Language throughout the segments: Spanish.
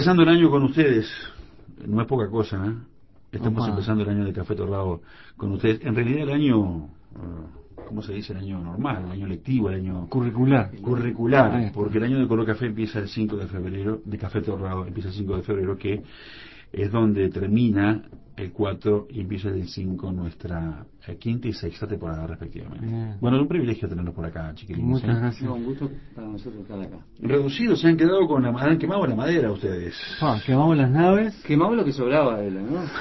empezando el año con ustedes, no es poca cosa, ¿eh? Estamos Opa. empezando el año de Café Torrado con ustedes. En realidad el año, ¿cómo se dice? El año normal, el año lectivo, el año Curricular. Ahí curricular, está. porque el año de Color Café empieza el 5 de febrero, de Café Torrado empieza el 5 de febrero, que es donde termina el 4 y empieza el 5 nuestra quinta y sexta temporada respectivamente. Bien. Bueno, es un privilegio tenerlos por acá, chiquilines. Muchas gracias. No, un gusto para nosotros estar acá. Reducidos, se han quedado con la han quemado la madera ustedes. Quemamos las naves. Quemamos lo que sobraba de él, ¿no?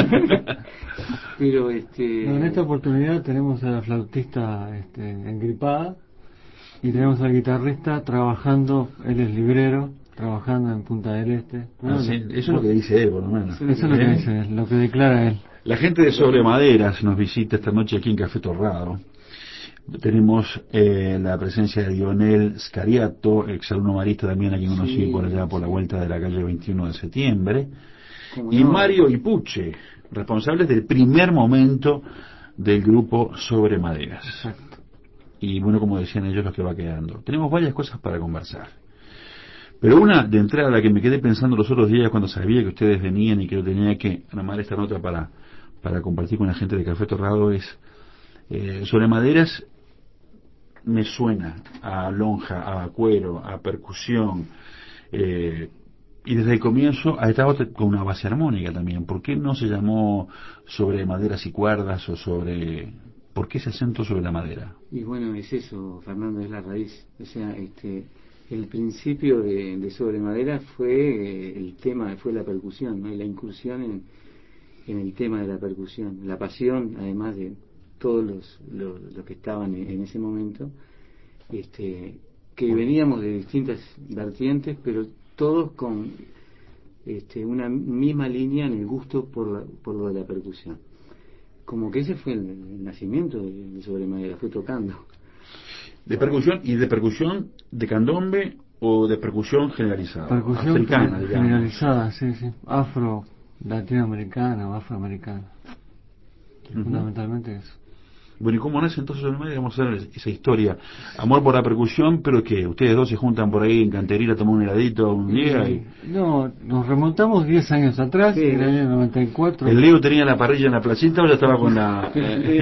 Pero No, en esta oportunidad tenemos a la flautista engripada y tenemos al guitarrista trabajando, él es librero, trabajando en Punta del Este. Ah, sí, eso es lo que dice él, por lo menos. Eso es lo que dice él, lo que declara él. La gente de Sobre Maderas nos visita esta noche aquí en Café Torrado. Tenemos la presencia de Lionel Scariato, exalumno marista también, a quien conocí por allá por la vuelta de la calle 21 de septiembre, y no, Mario Ipuche, responsables del primer momento del grupo Sobre Maderas. Exacto. Y bueno, como decían ellos, los que va quedando. Tenemos varias cosas para conversar. Pero una de entrada a la que me quedé pensando los otros días cuando sabía que ustedes venían y que yo tenía que armar esta nota para compartir con la gente de Café Torrado es Sobre Maderas. Me suena a lonja, a cuero, a percusión, y desde el comienzo ha estado con una base armónica también. ¿Por qué no se llamó Sobre Maderas y Cuerdas o sobre... ¿Por qué ese acento sobre la madera? Y bueno, es eso, Fernando, es la raíz. O sea, el principio de Sobre Madera fue el tema, fue la percusión, ¿no? Y la incursión en el tema de la percusión, la pasión, además de todos los que estaban en ese momento, que veníamos de distintas vertientes, pero todos con una misma línea en el gusto por lo de la percusión. Como que ese fue el nacimiento de Sobre Madera, fue tocando. ¿De percusión y de percusión de candombe o de percusión generalizada? Percusión Africana, digamos. generalizada, sí, sí. Afro, latinoamericana o afroamericana. Fundamentalmente eso. Bueno, ¿y cómo nace entonces Sobre Madera? Vamos a ver esa historia. Amor por la percusión, pero que ustedes dos se juntan por ahí en Canterita a tomar un heladito un día y... No, nos remontamos 10 años atrás, Sí. en el año 94. ¿El Leo tenía la parrilla en la placita o ya estaba con la...?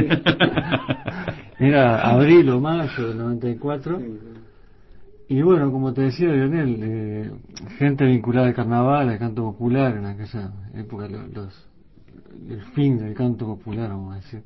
Era abril o mayo del 94. Y bueno, como te decía Lionel, gente vinculada al carnaval, al canto popular, en aquella época, el fin del canto popular, vamos a decir.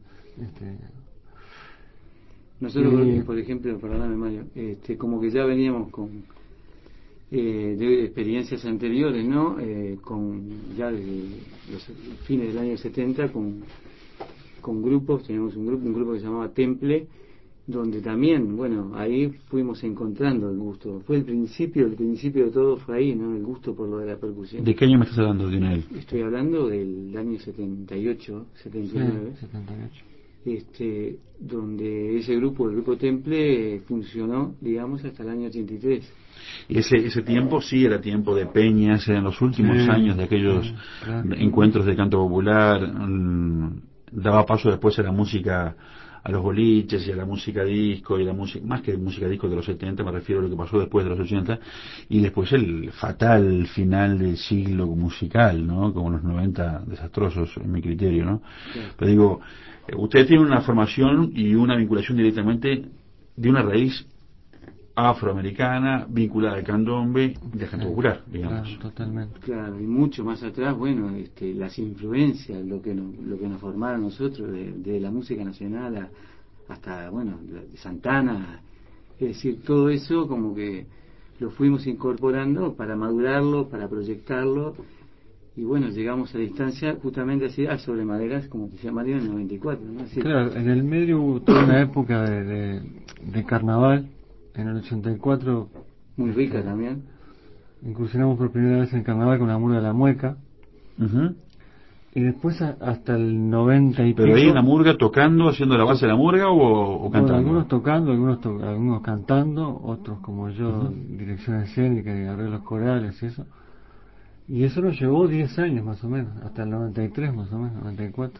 Nosotros, por ejemplo, perdóname Mario, como que ya veníamos con de experiencias anteriores, ¿no? Con ya desde los fines del año 70 con grupos, teníamos un grupo que se llamaba Temple, donde también, bueno, ahí fuimos encontrando el gusto. Fue el principio de todo fue ahí, ¿no? El gusto por lo de la percusión. ¿De qué año me estás hablando, Lionel? Estoy hablando del año 78, 79. Sí, 78. Donde ese grupo, el grupo Temple, funcionó, digamos, hasta el año 83. Y ese tiempo sí era tiempo de peñas, eran los últimos años de aquellos encuentros de canto popular, daba paso después a la música, a los boliches y a la música disco, y la música, más que música disco de los 70, me refiero a lo que pasó después de los 80, y después el fatal final del siglo musical, ¿no? Como los 90 desastrosos, en mi criterio, ¿no? Sí. Pero digo, ustedes tienen una formación y una vinculación directamente de una raíz afroamericana, vinculada al candombe, de canto popular, digamos. Claro, totalmente. Claro, y mucho más atrás, bueno, las influencias, lo que nos formaron nosotros, de la música nacional hasta, bueno, de Santana, es decir, todo eso como que lo fuimos incorporando para madurarlo, para proyectarlo, y bueno, llegamos a distancia justamente así, Sobre Maderas, como decía Mario, en el 94, ¿no? Así, Claro, en el medio hubo toda una época de carnaval. En el 84 muy rica también. incursionamos por primera vez en carnaval con la murga de la Mueca. Uh-huh. Y después hasta el 90 y ¿Pero pico, ahí en la murga tocando, haciendo la base de la murga o bueno, cantando? algunos tocando, algunos cantando, otros como yo, dirección escénica y arreglos corales y eso. Y eso nos llevó 10 años más o menos, hasta el 93 más o menos, 94.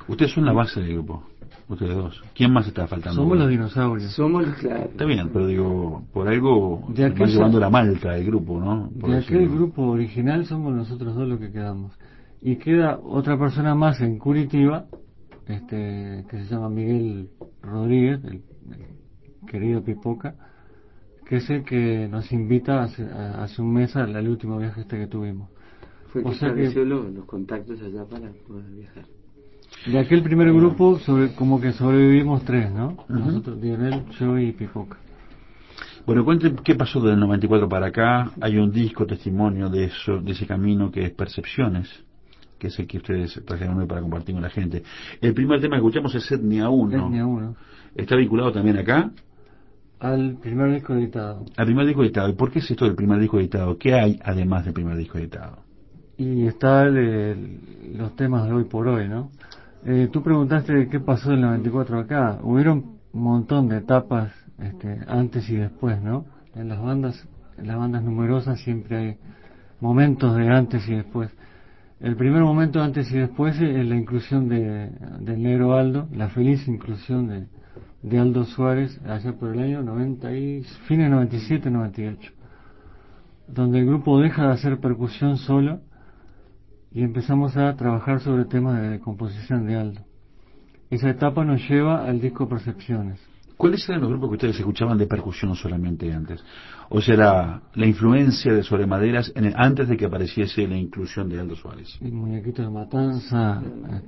Ustedes son la base del grupo, ustedes dos. ¿Quién más está faltando? Somos los dinosaurios. Somos los, claro. Está bien, pero digo, por algo De van llevando la malta del grupo, ¿no? Por De aquel decirlo. grupo original somos nosotros dos los que quedamos. Y queda otra persona más en Curitiba, que se llama Miguel Rodríguez, el querido Pipoca, que es el que nos invita hace un mes al último viaje que tuvimos. Fue que O sea estableció los contactos allá para poder viajar. De aquel primer grupo, como que sobrevivimos tres, ¿no? Uh-huh. Nosotros, Lionel, yo y Pipoca. Bueno, cuenten qué pasó del 94 para acá. Hay un disco testimonio de eso, de ese camino que es Percepciones, que es el que ustedes trajeron hoy para compartir con la gente. El primer tema que escuchamos es Etnia 1. Etnia 1. ¿Está vinculado también acá? Al primer disco editado. Al primer disco editado. ¿Y por qué es esto del primer disco editado? ¿Qué hay además del primer disco editado? Y está los temas de hoy por hoy, ¿no? Tú preguntaste qué pasó del 94 acá. Hubieron un montón de etapas antes y después, ¿no? En las bandas numerosas siempre hay momentos de antes y después. El primer momento antes y después es la inclusión del negro Aldo, la feliz inclusión de Aldo Suárez allá por el año 90 y fines 97-98, donde el grupo deja de hacer percusión solo y empezamos a trabajar sobre temas de composición de Aldo. Esa etapa nos lleva al disco Percepciones. ¿Cuáles eran los grupos que ustedes escuchaban de percusión solamente antes? O sea, la influencia de Sobre Maderas antes de que apareciese la inclusión de Aldo Suárez. El Muñequito de Matanza,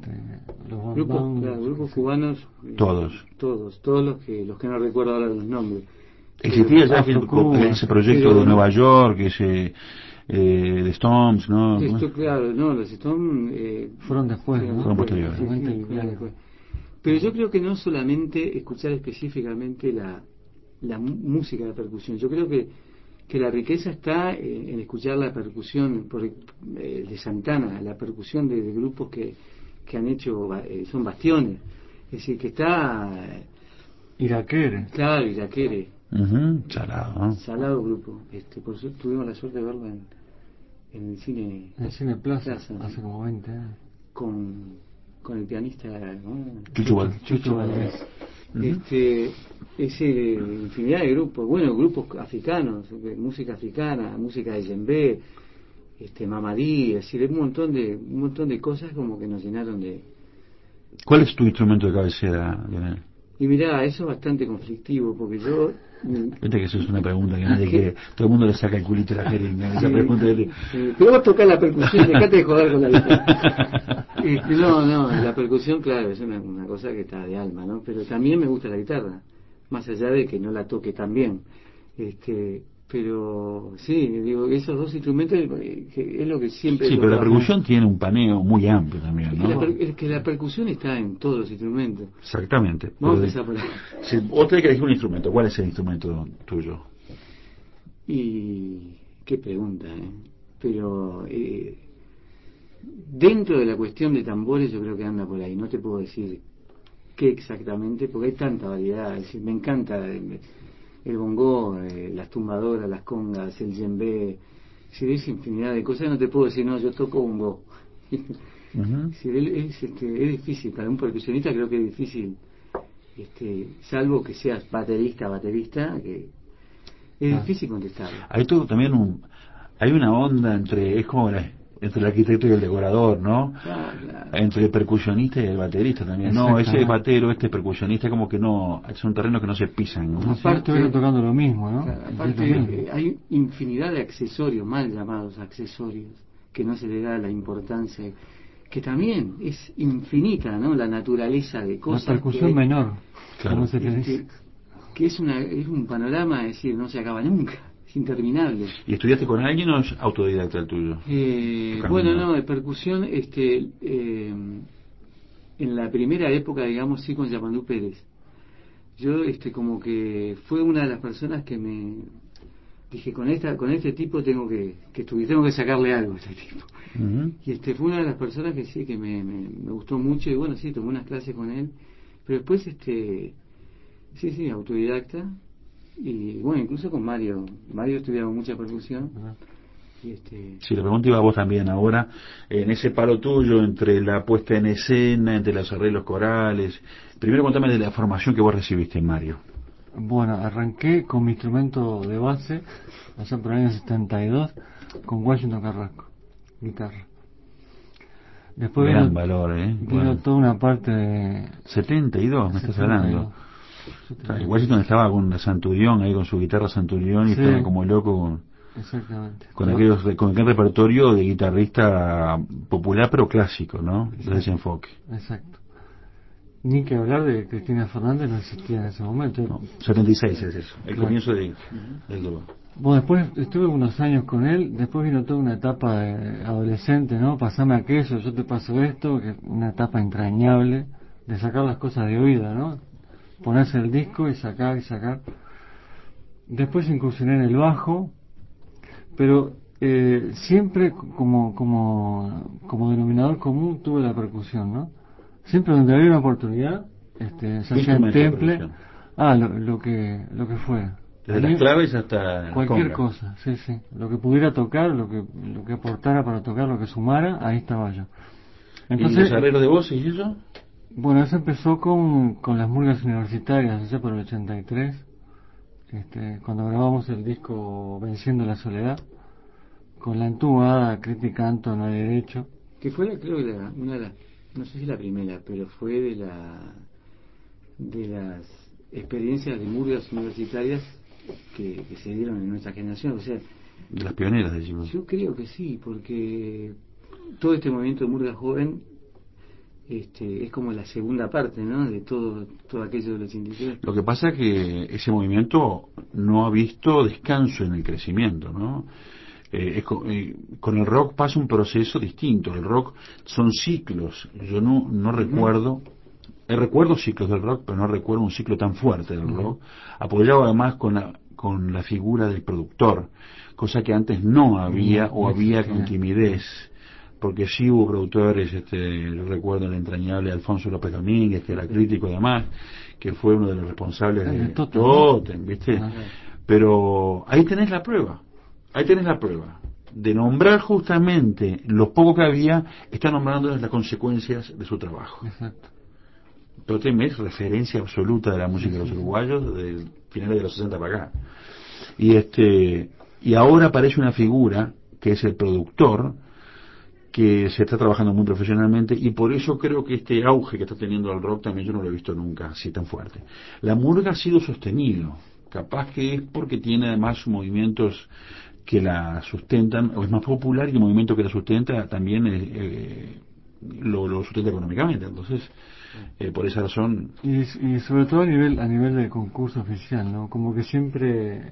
los grupos cubanos. Todos los que no recuerdo ahora los nombres. Existía ya ese proyecto de Nueva York, ese de Stones, ¿no? Esto, claro, no, los Stones fueron después, ¿no? Fueron posteriores. Sí, pero yo creo que no solamente escuchar específicamente la música de percusión, yo creo que la riqueza está en escuchar la percusión de Santana, la percusión de grupos que han hecho, son bastiones, es decir, que está Iraquere. Claro, Iraquere. Salado Grupo. Por eso tuvimos la suerte de verlo en el cine. En el Cine Plaza, hace como 20 años. Con el pianista, ¿no? Chucho Valdés. Infinidad de grupos, bueno, grupos africanos, música africana, música de djembe, mamadí, es decir, un montón de cosas como que nos llenaron de. ¿Cuál es tu instrumento de cabecera, Lionel? Y mirá, eso es bastante conflictivo, porque yo. Viste que eso es una pregunta que nadie quiere. Todo el mundo le saca el culito a la jeringa. Esa pregunta pero vos tocás la percusión, dejate de joder con la guitarra. No, la percusión, claro, es una cosa que está de alma, ¿no? Pero también me gusta la guitarra, más allá de que no la toque tan bien. Pero sí, digo, esos dos instrumentos es lo que siempre. Sí, pero la percusión tiene un paneo muy amplio también, ¿no? Es que la percusión está en todos los instrumentos. Exactamente. Vamos a empezar por ahí. Si vos tenés que elegir un instrumento, ¿cuál es el instrumento tuyo? Y qué pregunta, Pero dentro de la cuestión de tambores yo creo que anda por ahí. No te puedo decir qué exactamente, porque hay tanta variedad. Es decir, me encanta el bongó, las tumbadoras, las congas, el djembe. Si ves infinidad de cosas, no te puedo decir, no, yo toco bongó. Si es difícil, para un percusionista creo que es difícil, salvo que seas baterista, que es difícil contestarlo. Hay todo también hay una onda entre el arquitecto y el decorador, ¿no? Claro. Entre el percusionista y el baterista también. No, ese batero, percusionista, como que no, es un terreno que no se pisan, ¿no? Aparte estuvieron tocando lo mismo, ¿no? Claro, aparte hay infinidad de accesorios, mal llamados accesorios, que no se le da la importancia, que también es infinita, ¿no? La naturaleza de cosas. La percusión menor, claro. Que es un panorama, es decir, no se acaba nunca. Es interminable. ¿Y estudiaste con alguien o es autodidacta el tuyo? Bueno, no, de percusión, en la primera época, digamos, sí, con Yapandú Pérez. Yo, como que fue una de las personas que me dije, con este tipo tengo que estudiar, tengo que sacarle algo a este tipo. Y fue una de las personas que sí, que me gustó mucho, y bueno, sí, tomé unas clases con él, pero después, sí, autodidacta. Y bueno, incluso con Mario estudiaba mucha percusión. Sí, la pregunta iba a vos también ahora, en ese palo tuyo, entre la puesta en escena, entre los arreglos corales. Primero contame de la formación que vos recibiste, Mario. Bueno, arranqué con mi instrumento de base, allá por el año 72, con Washington Carrasco, guitarra. Después Gran valor, vino Bueno, toda una parte de 72, me estás hablando. 72. Washington estaba con la Santurión, ahí con su guitarra Santurión, y Sí, estaba como loco exactamente. con aquel repertorio de guitarrista popular pero clásico, ¿no? Desde ese enfoque. Exacto. Ni que hablar de Cristina Fernández, no existía en ese momento. No, 76 es eso, el Claro. comienzo del dúo. Bueno, después estuve unos años con él, después vino toda una etapa de adolescente, ¿no? Pasame aquello, yo te paso esto, que una etapa entrañable de sacar las cosas de oído, ¿no? Ponerse el disco y sacar y sacar. Después incursioné en el bajo, pero siempre como denominador común tuve la percusión, ¿no? Siempre donde había una oportunidad, se ¿Qué hacía en instrumento de temple, percusión? lo que fuera. Desde A las mí, claves hasta las cualquier congas. cosa, sí, sí. Lo que pudiera tocar, lo que aportara para tocar, lo que sumara, ahí estaba yo. ¿Y los Entonces, arreglos de voces y eso? bueno, eso empezó con las murgas universitarias, allá por el 83, cuando grabamos el disco Venciendo la Soledad, con la entubada, Criticanto, No hay derecho. Que fue, creo que una de las, no sé si la primera, pero fue de las experiencias de murgas universitarias que se dieron en nuestra generación. O sea, De las pioneras, decimos. yo creo que sí, porque todo este movimiento de murga joven es como la segunda parte, ¿no? De todo aquello del 83. Lo que pasa es que ese movimiento no ha visto descanso en el crecimiento, ¿no? Con el rock pasa un proceso distinto. El rock son ciclos. Yo no recuerdo, recuerdo ciclos del rock, pero no recuerdo un ciclo tan fuerte del rock, apoyado además con la figura del productor, cosa que antes no había No, o no había con existía. timidez. Porque sí hubo productores, yo recuerdo el entrañable Alfonso López Domínguez, que era crítico además, que fue uno de los responsables El de de Totem, ¿no? Totem, ¿viste? Ah, Pero ahí tenés la prueba, ahí tenés la prueba. De nombrar justamente lo poco que había, está nombrando las consecuencias de su trabajo. exacto. Totem es referencia absoluta de la Sí, música de los sí, sí. uruguayos desde finales de los 60 para acá. Y ahora aparece una figura que es el productor, que se está trabajando muy profesionalmente, y por eso creo que este auge que está teniendo el rock también yo no lo he visto nunca así tan fuerte. La murga ha sido sostenido, capaz que es porque tiene además movimientos que la sustentan, o es más popular, y el movimiento que la sustenta también lo sustenta económicamente. Entonces, por esa razón, Y sobre todo a nivel de concurso oficial, ¿no? Como que siempre,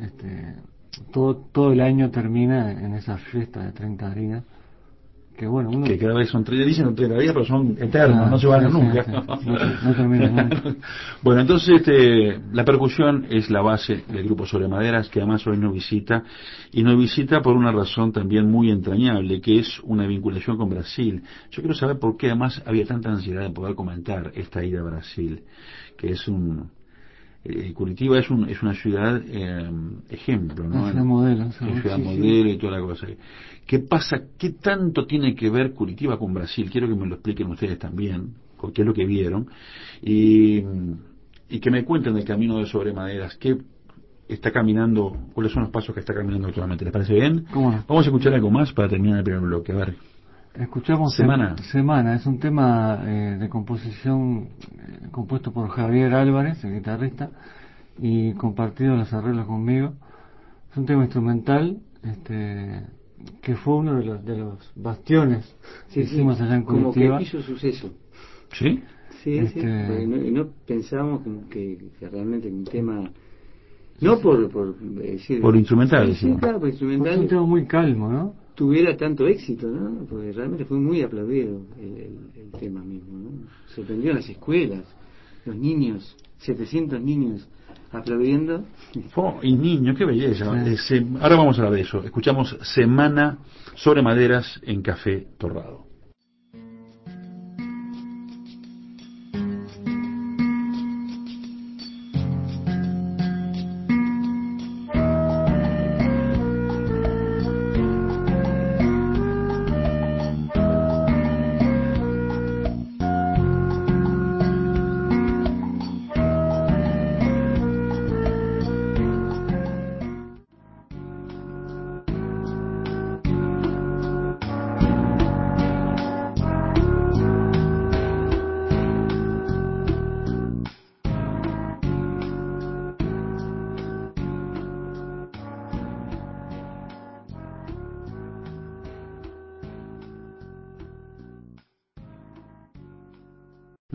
todo el año termina en esa fiesta de 30 días, que bueno, uno, que cada vez son 30, dicen 30 días, pero son eternos, no claro, se van a sí, sí, nunca. sí, no termina nunca. Bueno, entonces la percusión es la base del grupo Sobre Maderas, que además hoy nos visita, y nos visita por una razón también muy entrañable, que es una vinculación con Brasil. Yo quiero saber por qué además había tanta ansiedad de poder comentar esta ida a Brasil, que es Curitiba es una ciudad ejemplo, ¿no? Ese modelo, Es ciudad Sí, sí. modelo y toda la cosa. ¿Qué pasa? ¿Qué tanto tiene que ver Curitiba con Brasil? Quiero que me lo expliquen ustedes también, porque es lo que vieron, y, y que me cuenten del camino de Sobre Maderas, qué está caminando, cuáles son los pasos que está caminando actualmente. ¿Les parece bien? ¿cómo no? Vamos a escuchar algo más para terminar el primer bloque. A ver, Escuchamos semana. Semana, es un tema de composición compuesto por Javier Álvarez, el guitarrista, y compartido los arreglos conmigo. Es un tema instrumental, que fue uno de los bastiones que Sí, sí, hicimos allá en como que Curitiba. hizo suceso. ¿Sí? Sí, sí, porque Este, no pensábamos como que realmente un tema, no por decir, Por instrumental, sí, sí, decimos. claro, por pues es un instrumental tema muy calmo, ¿no? tuviera tanto éxito, ¿no? Porque realmente fue muy aplaudido el tema mismo, ¿no? Sorprendió a las escuelas, los niños, 700 niños aplaudiendo. Oh, y niño, qué belleza. Sí. Ahora vamos a hablar de eso. Escuchamos Semana Sobre Maderas en Café Torrado.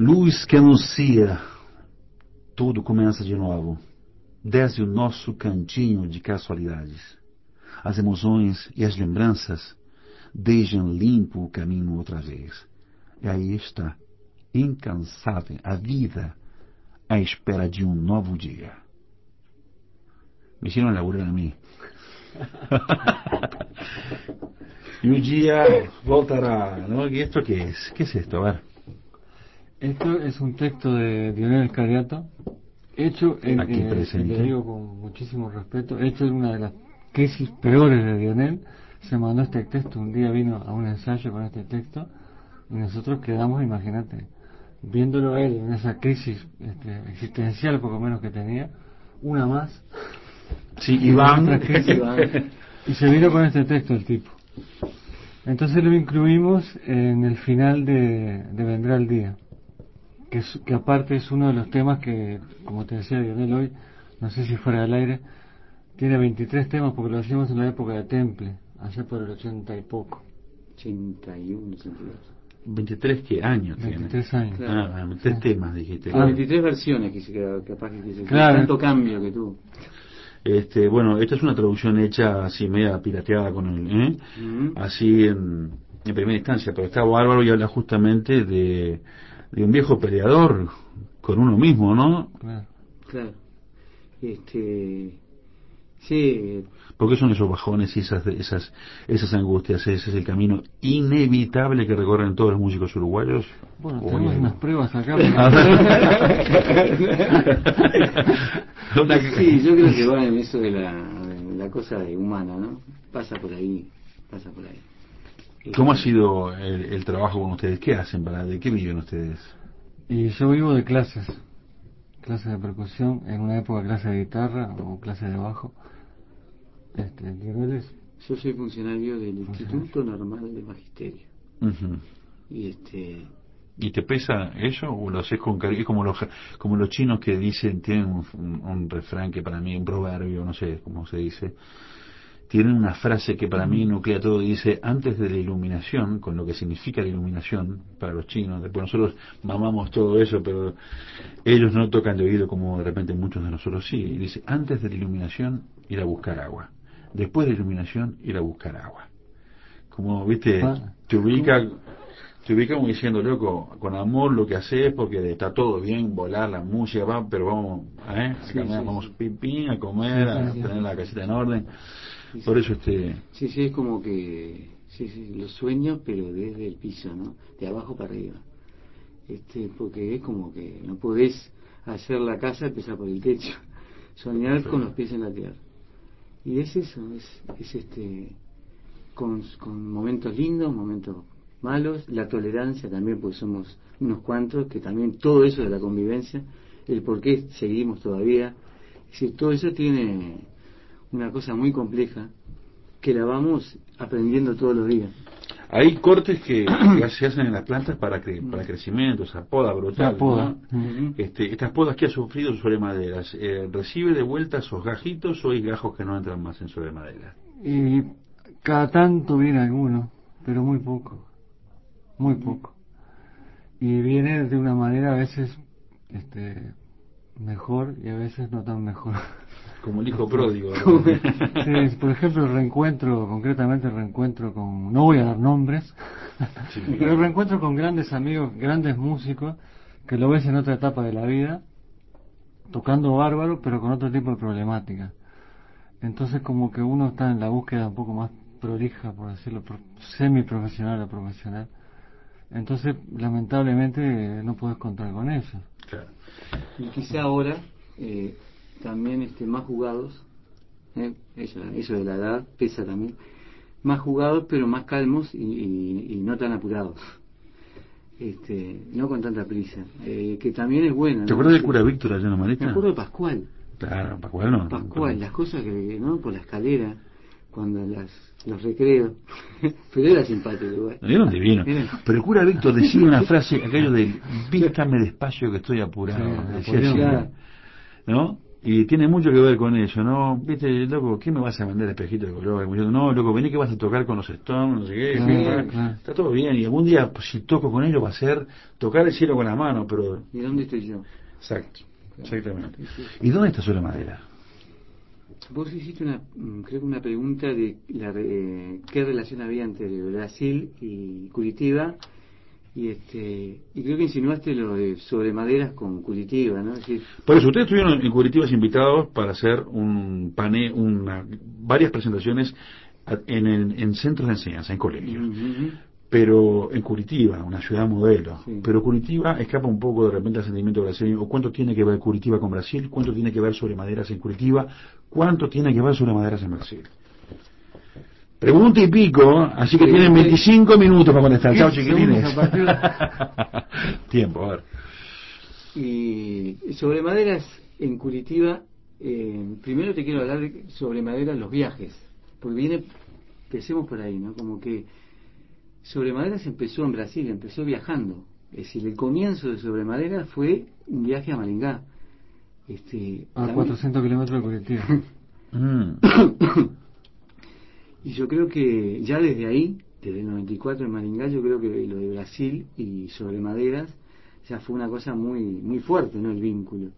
Luz que anuncia, tudo começa de novo. Desce o nosso cantinho de casualidades. As emoções e as lembranças deixam limpo o caminho outra vez. E aí está, incansável, a vida à espera de um novo dia. Me hicieron laburar a mí. Y un día voltará, ¿no? ¿Y esto qué es? ¿Qué es esto? A ver. Esto es un texto de Dionel Cariato, hecho en, Aquí presente. le digo con muchísimo respeto, hecho en una de las crisis peores de Dionel. Se mandó este texto, un día vino a un ensayo con este texto y nosotros quedamos, imagínate, viéndolo a él en esa crisis existencial poco menos que tenía, una más. Sí, Iván. Y se vino con este texto el tipo. Entonces lo incluimos en el final de Vendrá el Día, que aparte es uno de los temas que, como te decía Lionel hoy, no sé si fuera del aire, tiene 23 temas porque lo hacíamos en la época de Temple, allá por el 80 y poco. 81, 82. 23 ¿qué años 23 tiene? años. Claro. 23 temas dijiste. 23 versiones capaz que quise. Claro. Tanto cambio que tuvo. Bueno, esta es una traducción hecha así media pirateada con el, así en primera instancia, pero está bárbaro y habla justamente de un viejo peleador con uno mismo, ¿no? Claro. Sí. ¿Por qué son esos bajones y esas angustias? Ese es el camino inevitable que recorren todos los músicos uruguayos. Bueno, tenemos unas pruebas acá. Sí, yo creo que va en eso de la cosa humana, ¿no? Pasa por ahí. ¿Cómo ha sido el trabajo con ustedes? ¿Qué hacen? ¿De qué viven ustedes? Y yo vivo de clases de percusión, en una época clase de guitarra o clase de bajo. Niveles. Yo soy funcionario del Instituto Normal de Magisterio. Uh-huh. ¿Y te pesa eso o lo haces con cariño? Como los chinos que dicen, tienen un refrán que para mí, un proverbio, no sé cómo se dice, tienen una frase que para mí nuclea todo y dice: antes de la iluminación, con lo que significa la iluminación para los chinos, después nosotros mamamos todo eso, pero ellos no tocan de oído como de repente muchos de nosotros sí. Y dice: antes de la iluminación, ir a buscar agua. Después de la iluminación, ir a buscar agua. Como, viste, te ubica como diciendo: loco, con amor lo que haces, porque está todo bien, volar, la música, pero vamos, vamos pim, a comer, a tener la casita en orden. Por eso Sí, es como que los sueños, pero desde el piso, ¿no? De abajo para arriba. Porque es como que no podés hacer la casa, empezar por el techo. Soñar con los pies en la tierra. Y es eso, es con momentos lindos, momentos malos, la tolerancia también, porque somos unos cuantos, que también todo eso de la convivencia, el por qué seguimos todavía, es decir, todo eso tiene una cosa muy compleja que la vamos aprendiendo todos los días. Hay cortes que se hacen en las plantas para crecimiento, esa poda brutal. La poda. ¿No? Estas podas que ha sufrido sobre maderas, ¿recibe de vuelta esos gajitos o hay gajos que no entran más en sobre madera? Y cada tanto viene alguno, pero muy poco. Y viene de una manera a veces mejor y a veces no tan mejor. Como el hijo pródigo. Sí, por ejemplo, concretamente el reencuentro con, no voy a dar nombres, pero el reencuentro con grandes amigos, grandes músicos, que lo ves en otra etapa de la vida, tocando bárbaro, pero con otro tipo de problemática. Entonces como que uno está en la búsqueda un poco más prolija, por decirlo, semi-profesional o profesional. Entonces, lamentablemente, no puedes contar con eso. Claro. Y quizá ahora también más jugados, eso de la edad pesa también, más jugados pero más calmos y no tan apurados, no con tanta prisa, que también es bueno. ¿Te acuerdas del cura Víctor allá en la Maleta? Me acuerdo de Pascual. Claro, Pascual no. Pascual, las cosas que, ¿no? Por la escalera, cuando los recreos, pero era simpático igual. Eran divinos. Pero el cura Víctor decía una frase, aquello de: vístame despacio que estoy apurado. Sí, decía así, claro. ¿no? Y tiene mucho que ver con eso, ¿no? Viste, loco, ¿qué me vas a vender espejito de color? No, loco, vení que vas a tocar con los Stones, no sé qué. Claro, Sí, claro. está todo bien. Y algún día, pues, si toco con ellos, va a ser tocar el cielo con la mano, pero... ¿Y dónde estoy yo? Exacto, exactamente. Sí, sí. ¿Y dónde está Sobre Madera? Vos hiciste creo que una pregunta de qué relación había entre Brasil y Curitiba, y creo que insinuaste lo de Sobre Maderas con Curitiba, ¿no? Es decir, Por eso, ustedes estuvieron en Curitiba invitados para hacer varias presentaciones en centros de enseñanza, en colegios. ujú, Pero en Curitiba, una ciudad modelo. sí. Pero Curitiba escapa un poco de repente al sentimiento brasileño. ¿O cuánto tiene que ver Curitiba con Brasil? ¿Cuánto tiene que ver Sobre Maderas en Curitiba? ¿Cuánto tiene que ver Sobre Maderas en Brasil? Pregunta y pico, así que tienen 25 minutos para contestar. Chao, chiquilines. Segundos a partir Tiempo, a ver. Y Sobre Maderas en Curitiba, primero te quiero hablar sobre Maderas los viajes, porque empecemos por ahí, ¿no? Como que Sobre Maderas empezó en Brasil, empezó viajando. Es decir, el comienzo de Sobre Maderas fue un viaje a Maringá. a 400 kilómetros de Curitiba. Mm. Y yo creo que ya desde ahí, desde el 94 en Maringá, yo creo que lo de Brasil y Sobre Maderas ya fue una cosa muy muy fuerte, ¿no? El vínculo.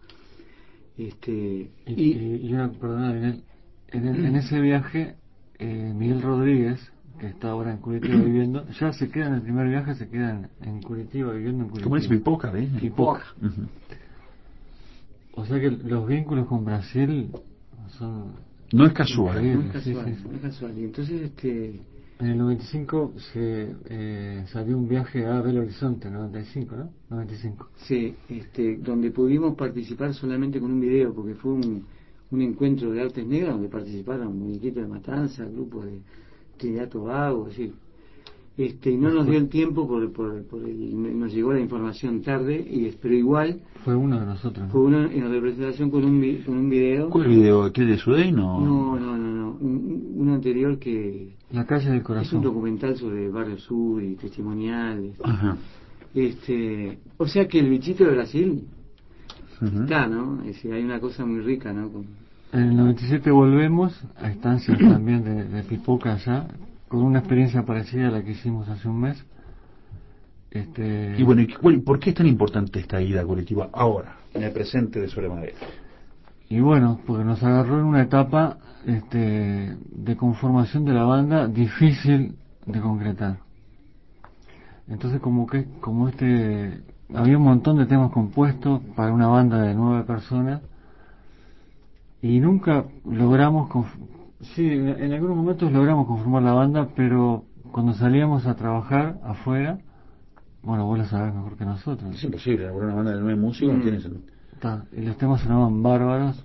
Y una, perdona, en ese viaje, Miguel Rodríguez, que está ahora en Curitiba viviendo, ya se queda en el primer viaje, se queda en Curitiba, viviendo en Curitiba. ¿Cómo dice Pipoca, ves? Pipoca. Ujú. O sea que los vínculos con Brasil son No es casual. No es increíbles. casual, Sí, sí, sí. no es casual. Y entonces, En el 95 salió un viaje a Belo Horizonte, 95, ¿no? 95. sí, donde pudimos participar solamente con un video, porque fue un encuentro de artes negras donde participaron muñequitos de Matanza, grupos de Trinidad Tobago, es decir, y no nos dio el tiempo nos llegó la información tarde, pero igual Fue uno de nosotros, fue ¿no? uno en representación con un video. ¿Cuál video? ¿Aquel de Sudey? No, uno anterior que La calle del es un corazón. documental sobre el Barrio Sur y testimonial. Ajá. O sea que el bichito de Brasil Ujú. está, ¿no? Es decir, hay una cosa muy rica, ¿no? En el 97 volvemos a estancias también de Pipoca allá, con una experiencia parecida a la que hicimos hace un mes. Y bueno, ¿por qué es tan importante esta ida a Curitiba ahora, en el presente de Sobre Madera? Y bueno, porque nos agarró en una etapa de conformación de la banda difícil de concretar. Entonces había un montón de temas compuestos para una banda de 9 personas y nunca logramos, sí, en algunos momentos logramos conformar la banda, pero cuando salíamos a trabajar afuera, bueno, vos lo sabés mejor que nosotros. Es imposible, elaborar una banda de 9 músicos no tiene sentido. Y los temas sonaban bárbaros,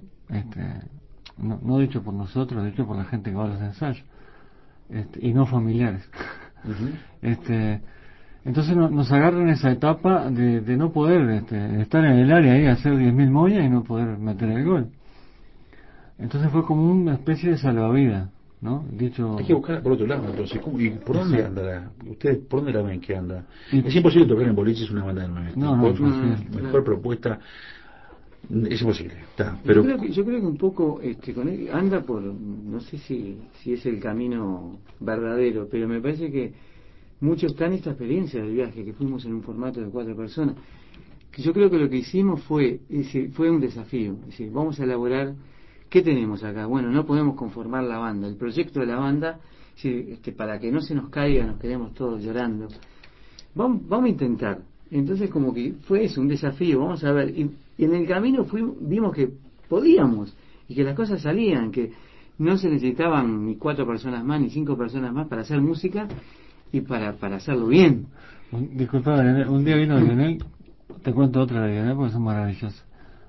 no dicho por nosotros, dicho por la gente que va a los ensayos, y no familiares. Ujú. Entonces nos agarra en esa etapa de no poder estar en el área y hacer 10.000 moñas y no poder meter el gol. Entonces fue como una especie de salvavidas, ¿no? Dicho. Hay que buscarla por otro lado, entonces. ¿Y por dónde Exacto. anda? ¿Ustedes por dónde la ven que anda? Y- Es imposible tocar en boliches una banda de 9. No, imposible. Mejor propuesta. Es imposible. Está, Yo pero creo que un poco con él anda por, no sé si es el camino verdadero, pero me parece que mucho está en esta experiencia del viaje, que fuimos en un formato de 4 personas. Que yo creo que lo que hicimos fue un desafío. Es decir, vamos a elaborar, ¿qué tenemos acá? Bueno, no podemos conformar la banda. El proyecto de la banda, es decir, para que no se nos caiga, nos quedemos todos llorando. Vamos a intentar. Entonces como que fue eso, un desafío, vamos a ver. Y en el camino vimos que podíamos y que las cosas salían, que no se necesitaban ni 4 personas más, ni 5 personas más para hacer música y para hacerlo bien. Disculpa, Lionel, un día vino Lionel, te cuento otra de Lionel porque son maravillosas.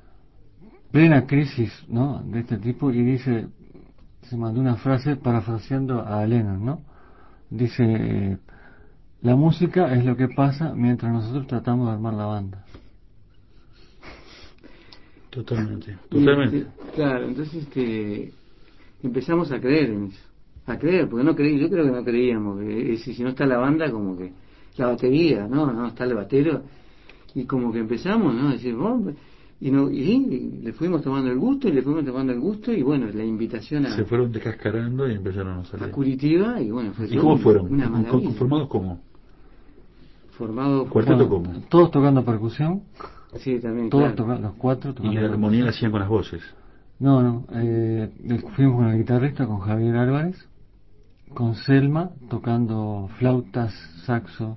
Plena crisis, ¿no? De este tipo y dice, se mandó una frase parafraseando a Lennon, ¿no? Dice, la música es lo que pasa mientras nosotros tratamos de armar la banda. totalmente, Y, totalmente. claro, entonces empezamos a creer en eso. A creer, porque yo creo que no creíamos. Si no está la banda, como que la batería, no está el batero. Y como que empezamos, ¿no? A decir, y le fuimos tomando el gusto, y bueno, la invitación Se fueron descascarando y empezaron a a salir. Curitiba, y bueno, fue ¿Y cómo fueron? una maravilla. ¿Conformados cómo? Formado, ¿Cuarteto Bueno, cómo? todos tocando percusión, sí, también, todos claro. tocando, los cuatro Y tocando la armonía la percusión. hacían con las voces. No, fuimos con el guitarrista, con Javier Álvarez, con Selma, tocando flautas, saxo,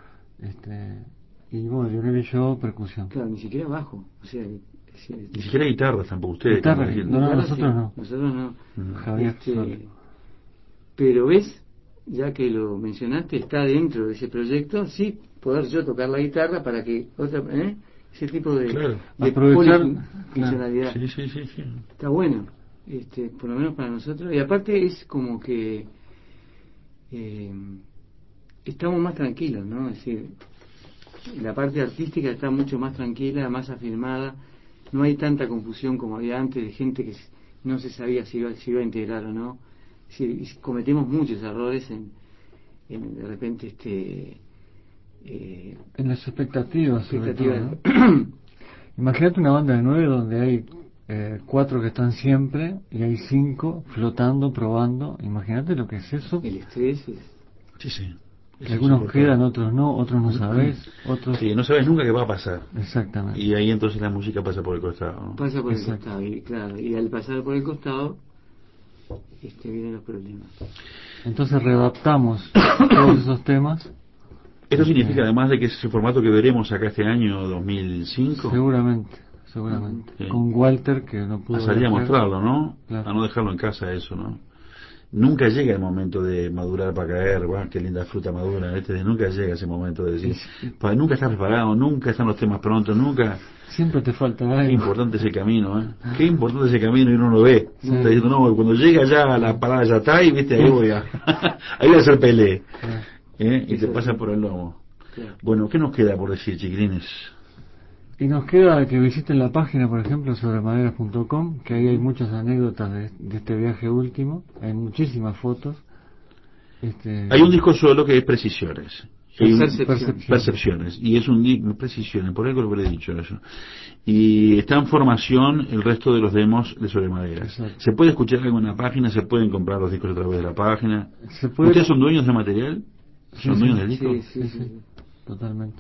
y bueno, Lionel y yo, percusión. Claro, ni siquiera bajo, o sea, Ni siquiera guitarras tampoco ustedes. Guitarra, como no, guitarra nosotros sí, no. nosotros no. Javier solo. Pero ves, ya que lo mencionaste, está dentro de ese proyecto, sí, poder yo tocar la guitarra para que ese tipo Claro. de Aprovechar, polifuncionalidad. Sí, sí, sí, sí. Está bueno, por lo menos para nosotros. Y aparte es como que estamos más tranquilos, ¿no? Es decir, la parte artística está mucho más tranquila, más afirmada. No hay tanta confusión como había antes de gente que no se sabía si iba a integrar o no. Es decir, cometemos muchos errores en de repente en las expectativas, sobre todo, expectativas. ¿no? Imagínate una banda de 9 donde hay 4 que están siempre y hay 5 flotando, probando. Imagínate lo que es eso. El estrés es... Sí, sí. Que Eso es algunos importante. quedan, otros no, otros no sabes, otros... Sí, no sabes nunca qué va a pasar. Exactamente. Y ahí entonces la música pasa por el costado, ¿no? Pasa por el Exacto. costado, y claro, y al pasar por el costado vienen los problemas. Entonces readaptamos todos esos temas. Esto significa además de que es el formato que veremos acá este año 2005. Seguramente. Sí. Con Walter, que no pudo A salir a viajar. mostrarlo, ¿no? Claro. A no dejarlo en casa eso, ¿no? Nunca llega el momento de madurar para caer, ¡guau, qué linda fruta madura! Nunca llega ese momento de decir, nunca estás preparado, nunca están los temas prontos, nunca... Siempre te falta Qué algo. importante ese camino, ¿eh? Qué importante ese camino y uno lo ve. Sí. Está diciendo, no, cuando llega ya la parada ya está y viste, ahí voy a, ahí voy a hacer pelea. Y te pasa por el lomo. Claro. Bueno, ¿qué nos queda por decir, chiquilines? Y nos queda que visiten la página, por ejemplo, sobremaderas.com, que ahí hay muchas anécdotas de este viaje último, hay muchísimas fotos. Hay un disco solo que es Precisiones. Hay Percepciones. Y es un disco, Precisiones, por algo lo he dicho eso. Y está en formación el resto de los demos de Sobremaderas. Exacto. Se puede escuchar algo en la página, se pueden comprar los discos a través de la página. Se puede... ¿Ustedes son dueños del material? Sí, ¿Son sí, dueños del disco? Sí, totalmente.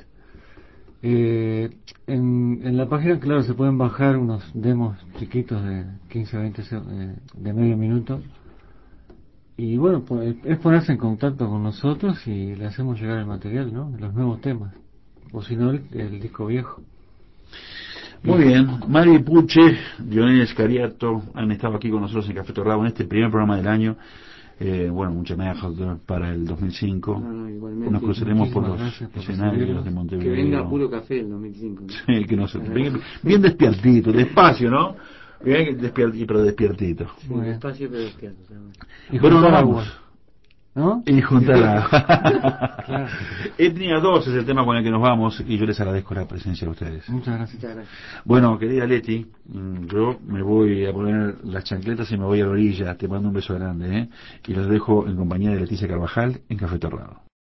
En la página, claro, se pueden bajar unos demos chiquitos de 15 a 20 de medio minuto. Y bueno, es ponerse en contacto con nosotros y le hacemos llegar el material, ¿no? Los nuevos temas. O si no, el disco viejo. Muy bien. Mari Puche, Dionel Escariato han estado aquí con nosotros en Café Torrado en este primer programa del año. Bueno, muchas gracias para el 2005. Igualmente. Nos cruzaremos por los Por escenarios de Que Montevideo. venga puro café el 2005. ¿no? Sí, que no se, bien despiertito, despacio, ¿no? Bien despiertito, pero despiertito. Sí, Muy bien. despacio pero despierto. Y Bueno, juntar nos agua, vamos. ¿no? Y juntar la... Claro. Etnia 2 es el tema con el que nos vamos y yo les agradezco la presencia de ustedes. Muchas gracias. Muchas gracias. Bueno, querida Leti, yo me voy a poner las chancletas y me voy a la orilla. Te mando un beso grande, ¿eh? Y los dejo en compañía de Leticia Carvajal en Café Torrado.